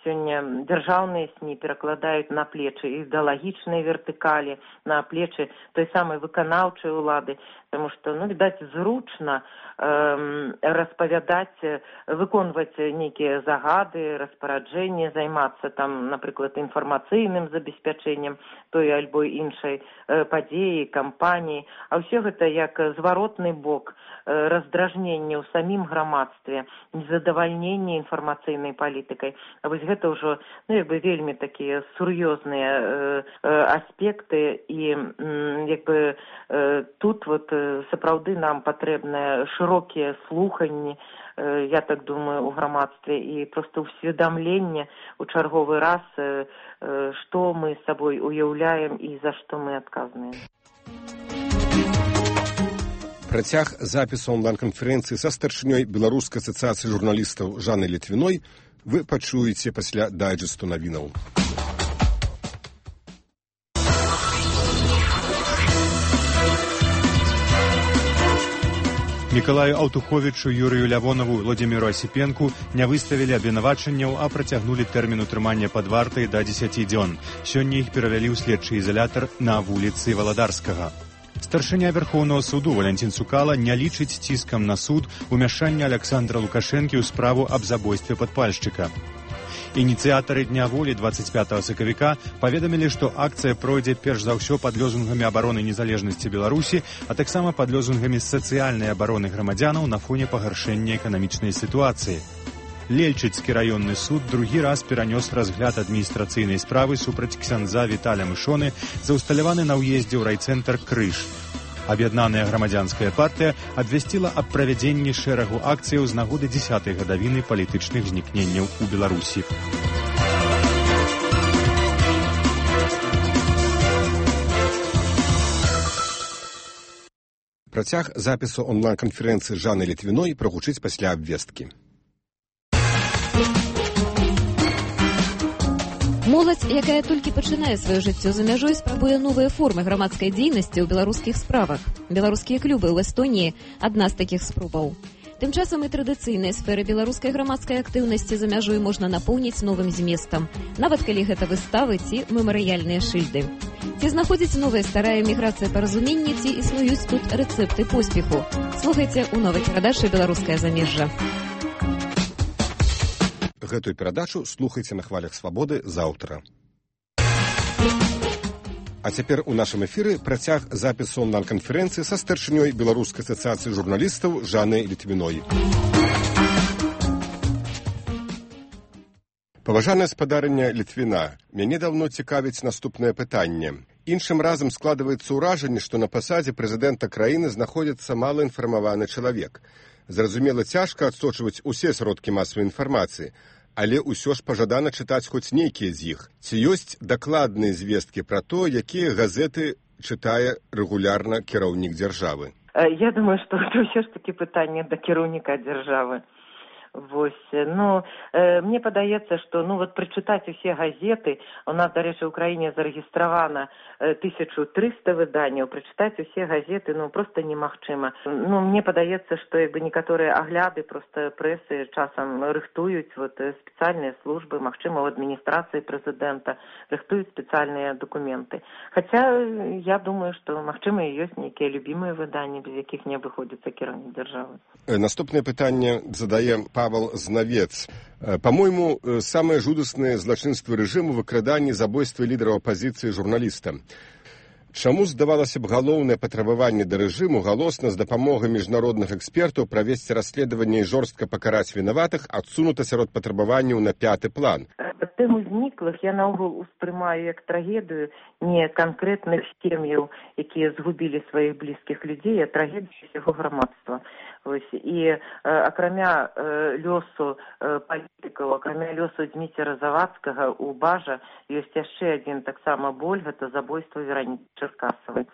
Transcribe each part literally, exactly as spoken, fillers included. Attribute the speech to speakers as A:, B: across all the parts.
A: сёння дзяржаўныя СМІ перакладаюць на плечы ідэалагічнай вертыкалі, на плечы той самай выканаўчай улады, потому что, ну, відаць, зручна э, распавядаць, выконваць нейкія загады, распараджэнні, займацца там, напрыклад, інфармацыйным забеспячэннем той альбо іншай э, падзеі, кампаніі, а ўсё гэта як зваротны бок, э, раздражнення ў самім грамадстве, незадавальненне інфармацыйнай палітыкай. А вось гэта ўжо, ну, як бы вельмі такія сур'ёзныя э, э, аспекты, і м, як бы э, тут вот э, сапраўды нам патрэбныя шырокія слуханні, э, я так думаю, у грамадстве, і проста усведамленне у чарговы раз, э, э, што мы сабой уяўляем і за што мы адказныя.
B: Працяг запісу онлайн-канферэнцыі са старшынёй Беларускай асацыяцыі журналістаў Жаннай Літвіной вы пачуеце пасля дайджэсту навінаў.
C: Мікалаю Аўтуховічу, Юрыю Лявонову, Владзіміру Асіпенку не выставілі абвінавачанняў, а працягнулі тэрмін утрымання пад вартай да дзесяці дзён. Сёння іх перавялі ў следчы ізалятар на вуліцы Валадарскага. Старшыня Верхоўнага суду Валянцін Цукала не лічыць ціскам на суд умяшання Аляксандра Лукашэнкі ў справу аб забойстве падпальшчыка. Ініцыятары Дня волі дваццаць пятага сакавіка паведамілі, што акцыя пройдзе перш за ўсё пад лозунгамі абароны незалежнасці Беларусі, а таксама пад лозунгамі сацыяльнай абароны грамадзянаў на фоне пагаршэння эканамічнай сітуацыі. Лельчыцкі раённы суд другі раз перанёс разгляд адміністрацыйнай справы супраць ксяндза Віталя Мышоны за ўсталяваны на ўездзе ў райцэнтр Крыж. Аб'яднаная грамадзянская партыя абвясціла аб правядзенні шэрагу акцыяў з нагоды дзесятай гадавіны палітычных знікненняў у Беларусі.
B: Працяг запісу онлайн-канферэнцыі Жанны Літвіной прагучыць пасля абвесткі.
D: Моладзь, якая толькі пачынае сваё жыццё за мяжой, спрабуе новыя формы грамадскай дзейнасці ў беларускіх справах. Беларускія клубы ў Эстоніі – адна з такіх спробаў. Тым часам і традыцыйныя сферы беларускай грамадскай актыўнасці за мяжой можна напоўніць новым зместам, нават калі гэта выставы ці мемарыяльныя шыльды. Ці знаходзіць новая старая міграцыя паразумення, ці існуюць тут рэцэпты поспеху? Слухайце ў новай перадачы «Беларускае замежжа».
B: Гэтую перадачу слухайце на хвалях свабоды заўтра. А цяпер у нашым эфіры працяг запісу онлайн-канферэнцыі са старшынёй Беларускай асацыяцыі журналістаў Жаннай Літвіной. Паважаная спадарыня Літвіна, мяне даўно цікавіць наступнае пытанне. Іншым разам складваецца ўражанне, што на пасадзе прэзідэнта краіны знаходзіцца малаінфармаваны чалавек. Зразумела, цяжка адсочваць усе сродкі масавай інфармацыі, але ўсё ж пажадана чытаць хоць нейкія з іх. Ці ёсць дакладныя звесткі пра то, якія газеты чытае рэгулярна кіраўнік дзяржавы?
A: Я думаю, што ўсё ж такі пытанне да кіраўніка дзяржавы. Вось, ну, э, мне падаецца, што, ну, вот прачытаць усе газеты, у нас, дарэчы, ў краіне зарэгістравана э, тысяча трыста выданняў, прачытаць усе газеты, ну, проста немагчыма. Ну, мне падаецца, што, як бы, некаторыя агляды проста прэсы часам рыхтуюць, вот, спецыяльныя службы, магчыма, ў адміністрацыі прэзідэнта рыхтуюць спецыяльныя дакументы. Хаця, я думаю, што, магчыма, і ёсць нейкія любімыя выданні, без якіх не абыходзіцца кіраўнік дзяржавы.
B: Наступнае пытанне задае Павел Знавец. По-моему, самые жудасныя злачынствы рэжыму — выкраданне, забойства лідара апазіцыі журналіста. Чаму, здавалася б, галоўнае патрабаванне да рэжыму галосна з дапамогай міжнародных экспертаў правесці расследаванне і жорстка пакараць вінаватых адсунута сярод патрабаванняў на пяты план?
A: Тэму зніклых я наогул успрымаю як трагедыю не канкрэтных сем'яў, якія згубілі сваіх блізкіх людзей, а трагедыю ўсяго грамадства. Вось, і э, акрамя э, лёсу э, палітыкаў, акрамя лёсу Дзміцера Завадскага у Бажа ёсць яшчэ адзін таксама боль, гэта забойства Веранікі Чэркасавай.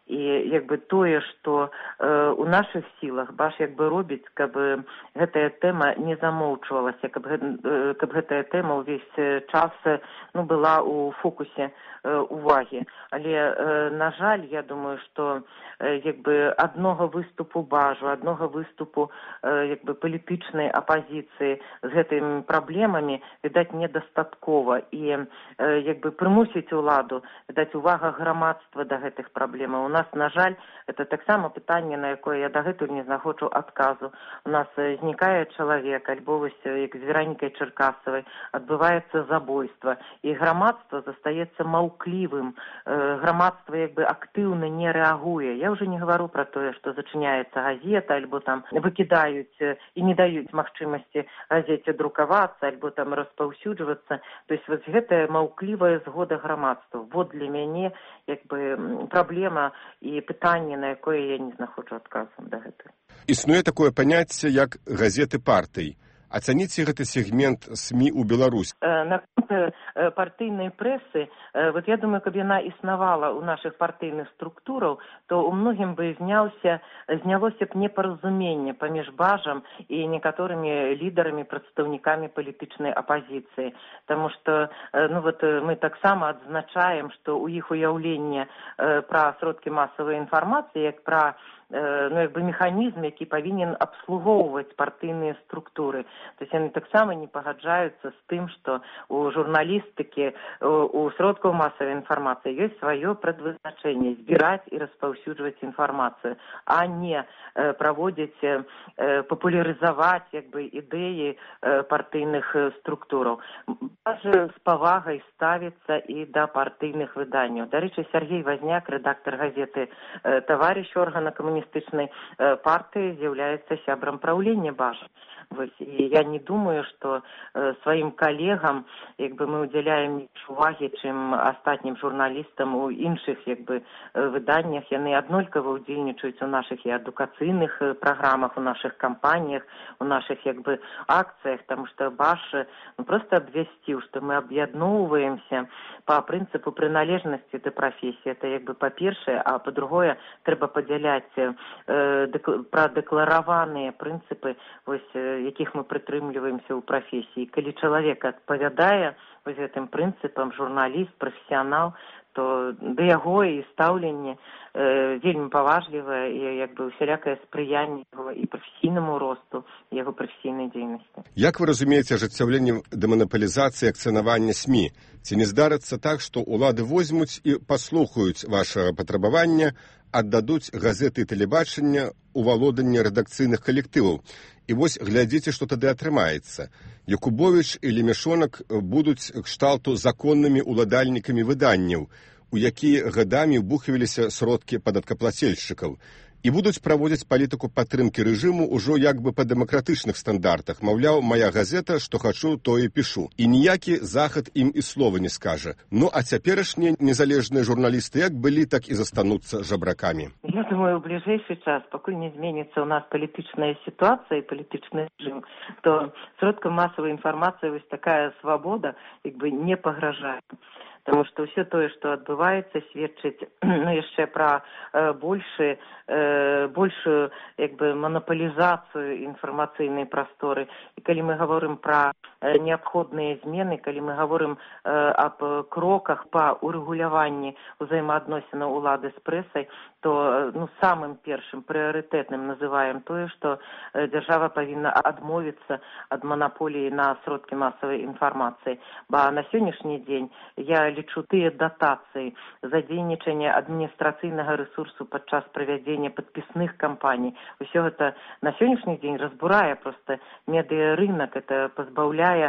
A: і як бы тое, што э, у нашых сілах Баш як бы робіць, каб гэтая тэма не замоўчвалася, каб, э, каб гэтая тэма ўвесь час ну, была ў фокусе э, увагі. Але, э, на жаль, я думаю, што э, як бы аднога выступу Бажу, аднога выступу э, як бы палітычнай апазіцыі з гэтымі праблемамі, відаць, недастаткова. І э, як бы прымусіць уладу, відаць, увага грамадства да гэтых праблемаў. У нас, на жаль, это таксама пытанне, на якое я дагэтуль не знаходжу адказу. У нас знікае чалавек, альбо вось як з Веранікай Чэркасавай, адбываецца забойства, і грамадства застаецца маўклівым. Э, грамадства як бы актыўна не рэагуе. Я ўжо не гавару пра тое, што зачыняецца газета, альбо там выкідаюць і не даюць магчымасці газеце друкавацца, альбо там распаўсюджвацца. То есть вот гэтая маўклівая згода грамадства. Вот для мяне як бы праблема і пытанне, на якое я не знаходжу адказам дагэтуль.
B: Існуе такое паняцце, як газеты партый. Ацаніце гэты сегмент СМІ ў Беларусі.
A: На партыйнай прэсы, вот я думаю, каб яна існавала ў нашых партыйных структураў, то ў многім бы зняўся, знялося б непаразуменне паміж Бажам і некаторымі лідарамі, прадстаўнікамі палітычнай апазіцыі. Таму што ну, вот, мы таксама адзначаем, што ў іх уяўленне пра сродкі масавай інфармацыі, як пра ну, як бы механізм, які павінен абслугоўваць партыйныя структуры. То есть яны таксама не пагаджаюцца з тым, што у журналістыкі, у сродкаў масавай інфармацыі ёсць сваё прадвызначэнне збіраць і распаўсюджваць інфармацыю, а не праводзіць, папулярызаваць як бы ідэі партыйных структураў. Бажа з павагай ставіцца і да партыйных выданняў. Дарэчы, Сергей Вазняк, рэдактар газеты «Таварыш» органа камуністычнай партыі, з'яўляецца сябрам праўлення Бажа. Вось, і я не думаю, што э, сваім калегам як бы, мы ўдзяляем менш увагі, чым астатнім журналістам у іншых як бы, выданнях. Яны аднолькава ўдзельнічаюць у нашых і адукацыйных праграмах, у нашых кампаніях, у нашых як бы, акцыях, таму што Баш ну, проста абвясціў, што мы аб'ядноўваемся па прынцыпу прыналежнасці да прафесіі. Это як бы па-першае, а па-другое, трэба падзяляць э, дэкл... прадэклараваныя прынцыпы вось, якіх мы прытрымліваемся ў прафесіі. Калі чалавек адпавядае вось гэтым прынцыпам, журналіст, прафесіянал, то да яго і стаўленне э, вельмі паважлівае і як бы усялякае спрыянне яго і прафесійнаму росту, яго прафесійнай дзейнасці.
B: Як вы разумееце ажыццяўленне дэманапалізацыі акцыянавання СМІ? Ці не здарыцца так, што ўлады возьмуць і паслухаюць вашага патрабавання, аддадуць газеты і тэлебачання ў валоданне рэдакцыйных калектываў? І вось глядзіце, што тады атрымаецца. Якубовіч і Лемешонак будуць кшталту законнымі уладальнікамі выданняў, у якія гадамі ўбухвіліся сродкі падаткаплацельшчыкаў, і будуць праводзіць палітыку падтрымкі рэжыму ўжо як бы па дэмакратычных стандартах. Маўляў, мая газета, што хачу, тое пішу. І ніякі захад ім і слова не скажа. Ну, а цяперашнія незалежныя журналісты як былі, так і застануцца жабракамі.
A: Я думаю, у бліжэйшы час, пакуль не зменіцца ў нас палітычная сітуацыя і палітычны рэжым, то сродкам масавай інфармацыі вось такая свабода як бы не пагражае. Таму што ўсё тое, што адбываецца, сведчыць ну, яшчэ пра э, большы, э, большую як бы, манапалізацыю інфармацыйнай прасторы. І калі мы гаворым пра э, неабходныя змены, калі мы гаворым э, аб кроках па урэгуляванні ўзаемаадносінаў улады з прэсай, то ну, самым першым прыярытэтным называем тое, што э, дзяржава павінна адмовіцца ад манаполіі на сродкі масавай інфармацыі. Ба на сённяшні дзень я лічу тыя датацыі за дзейнічанне адміністрацыйнага рэсурсу падчас правядзення падпісных кампаній. Усё гэта на сённяшні дзень разбурае проста медыарынак, это пазбаўляе э,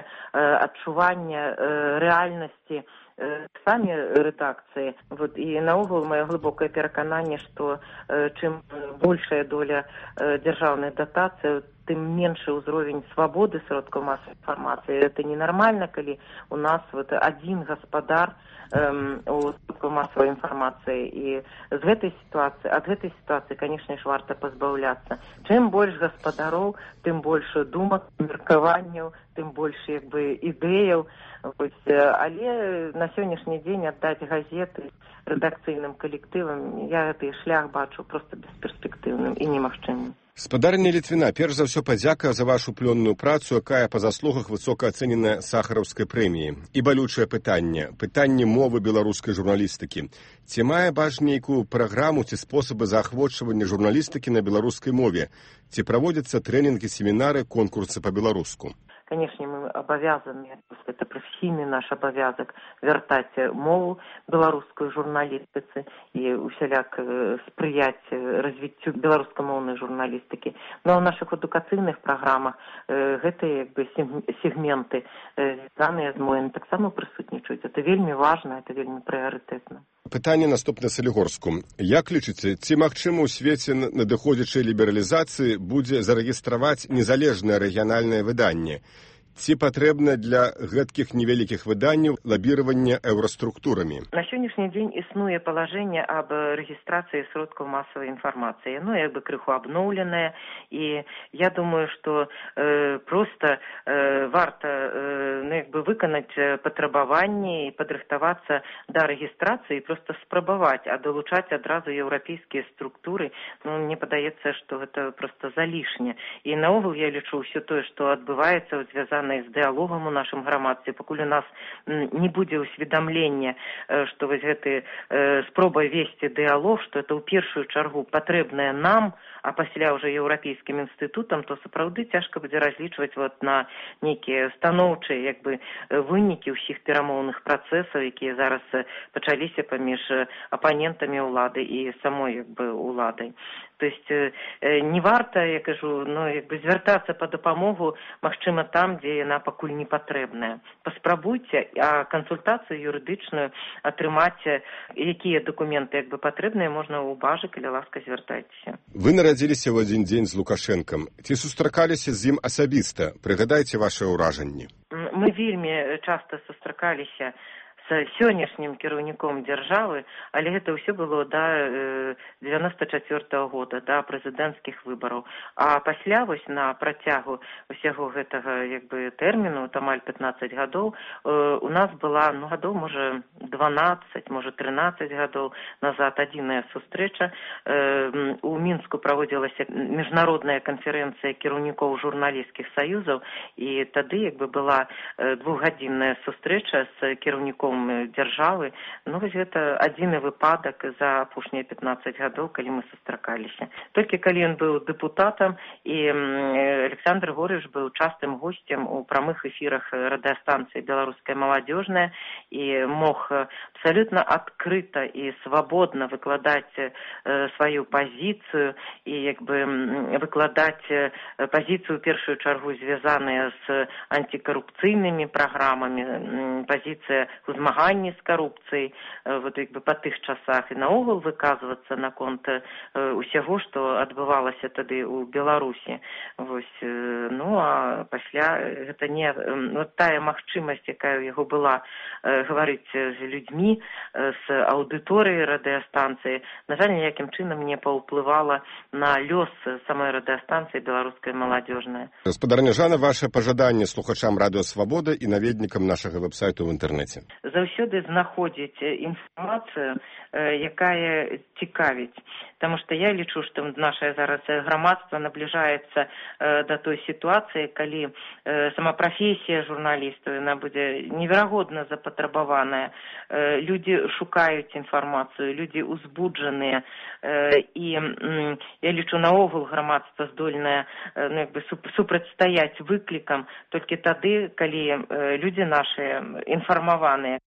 A: адчування э, рэальнасці самі рэдакцыі. Вот, і наогул маё глыбокае перакананне, што э, чым большая доля э, дзяржаўных датацый, тым меншы ўзровень свабоды сродкаў масавай інфармацыі. Это ненармальна, калі у нас вот адзін гаспадар эм, у сродкаў масавай інфармацыі. І з гэтай сітуацыі, ад гэтай сітуацыі, канешне ж, варта пазбаўляцца. Чым больш гаспадароў, тым больш думак, меркаванняў, тым больш як бы ідэяў. Але на сённяшні дзень аддаць газеты рэдакцыйным калектывам, я гэты шлях бачу проста бесперспектыўным і немагчымым.
B: Спадарня Літвіна, перш за ўсё падзяка за вашу плённую працу, якая па заслугах высока ацэненая сахараўскай прэміі. І балючае пытанне, пытанне мовы беларускай журналістыкі. Ці мае баш нейкую праграму ці спосабы заахвочвання журналістыкі на беларускай мове? Ці праводзяцца трэнінгі, семінары, конкурсы па-беларуску?
A: Конечно, мы обязаны, это профессийный наш обовязок, вертать мову белорусскую журналистицы и усяляк спрыять развитию белорусскомовной журналистики. Но в наших эдукационных программах эти как бы, сегменты, связанные с мовой, так само присутствуют. Это вельми важно, это вельми приоритетно.
B: Пытанне наступнае Салігорску. Як лічыце, ці магчыма ў свеце надыходзячай лібералізацыі будзе зарэгістраваць незалежнае рэгіянальнае выданне? Ці патрэбна для гэткіх невялікіх выданняў лабіраванне еўраструктурамі?
A: На сённяшні дзень існуе палажэнне аб рэгістрацыі сродкаў масавай інфармацыі. Ну, як бы крыху абноўленае, і я думаю, што э, проста э, варта э, ну, як бы выканаць патрабаванні і падрыхтавацца да рэгістрацыі, проста спрабаваць, а далучаць адразу еўрапейскія структуры, ну, мне падаецца, што гэта проста залішне. І наогул я лічу ўсё тое, што адбываецца ў звязана з дыалогам у нашым грамадстве, пакуль у нас не будзе ўсведамлення, што вось гэты э, спроба весці дыалог, што это ў першую чаргу патрэбнае нам, а пасля ўжо еўрапейскім інстытутам, то сапраўды цяжка будзе разлічваць вот на нейкія станоўчыя як бы вынікі ўсіх перамоўных працэсаў, якія зараз пачаліся паміж апанентамі ўлады і самой як бы уладай. То есть э, не варта, я кажу, ну, як бы звяртацца па дапамогу, магчыма, там, дзе яна пакуль не патрэбная. Паспрабуйце, а кансультацыю юрыдычную атрымаць, якія дакументы як бы патрэбныя, можна ў бажы, калі ласка, звяртайцеся.
B: Вы нарадзіліся ў адзін дзень з Лукашэнкам. Ці сустракаліся з ім асабіста? Прыгадайце вашыя ўражанні.
A: Мы вельмі часта сустракаліся з сённяшнім кіраўніком дзяржавы, але гэта ўсё было да дзевяноста чацвёртага года, да прэзідэнцкіх выбараў. А пасля вось на працягу усяго гэтага як бы тэрміну, там амаль пятнаццаць гадоў, у нас была, ну, гадоў, можа, дванаццаць, можа, трынаццаць гадоў назад адзіная сустрэча. У Мінску праводзілася міжнародная канферэнцыя кіраўнікоў журналісцкіх саюзаў, і тады як бы была двухгадзінная сустрэча з кіраўніком дзяржавы. Ну, вось гэта адзіны выпадак за апошнія пятнаццаць гадоў, калі мы сустракаліся. Толькі калі ён быў дэпутатам, і Александр Григорьевич быў частым госцем у прамых эфірах радыёстанцыі «Беларуская маладзёжная» і мог абсалютна адкрыта і свабодна выкладаць сваю пазіцыю і як бы выкладаць пазіцыю ў першую чаргу звязаная з антикарупцыйнымі праграмамі, пазіцыя ў змаганні з карупцыяй, вот як бы па тых часах, і наогул выказвацца наконт усяго, што адбывалася тады ў Беларусі. Вось, ну, а пасля гэта не вот тая магчымасць, якая ў яго была гаварыць з людзьмі, з аўдыторыяй радыёстанцыі, на жаль, ніякім чынам не паўплывала на лёс самой радыёстанцыі «Беларуская маладзёжная».
B: Гаспадарня Жана, ваше пажаданне слухачам Радыё Свабода і наведнікам нашага вэб-сайту ў інтэрнэце.
A: Заўсёды знаходзіць інфармацыю, якая цікавіць. Таму што я лічу, што наше зараз грамадства набліжаецца да той сітуацыі, калі сама прафесія журналістаў, яна будзе неверагодна запатрабаваная. Людзі шукаюць інфармацыю, людзі узбуджаныя, і я лічу, наогул грамадства здольнае, ну, як бы супрацьстаяць выклікам толькі тады, калі людзі нашыя інфармаваныя.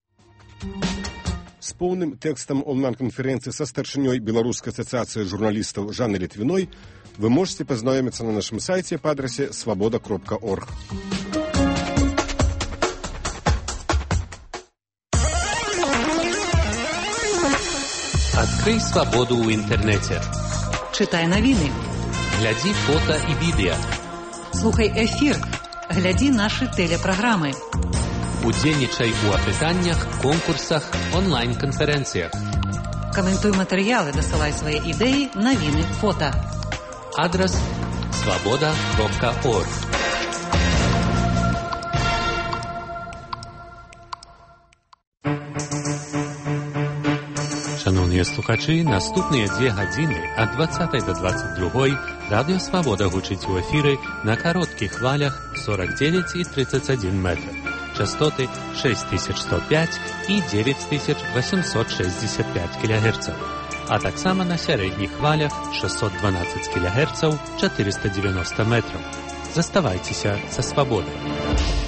B: З поўным тэкстам онлайн-канферэнцыі са старшынёй Беларускай асацыяцыі журналістаў Жаннай Літвіной вы можете пазнаёміцца на нашым сайце па адрасе свабода кропка орг.
E: Адкрый свабоду ў інтэрнэце.
F: Чытай навіны.
E: Глядзі фота і відэа. Слухай эфір, глядзі нашы тэлепраграмы.
F: Удзельнічай у апытаннях, конкурсах, онлайн-канферэнцыях.
E: Каментуй матэрыялы, дасылай свае ідэі, навіны, фота.
F: Адрас свабода кропка орг. Шановныя слухачы, наступныя дзве гадзіны ад дваццатай да дваццаць другой радыё «Свабода» гучыць у эфіры на кароткіх хвалях сорок девять і тридцать один метр. Частоты шесть тысяч сто пять і девять тысяч восемьсот шестьдесят пять килогерцаў, а таксама на сярэдніх хвалях шестьсот двенадцать килогерцаў, четыреста девяносто метров. Заставайцеся са «Свабодай».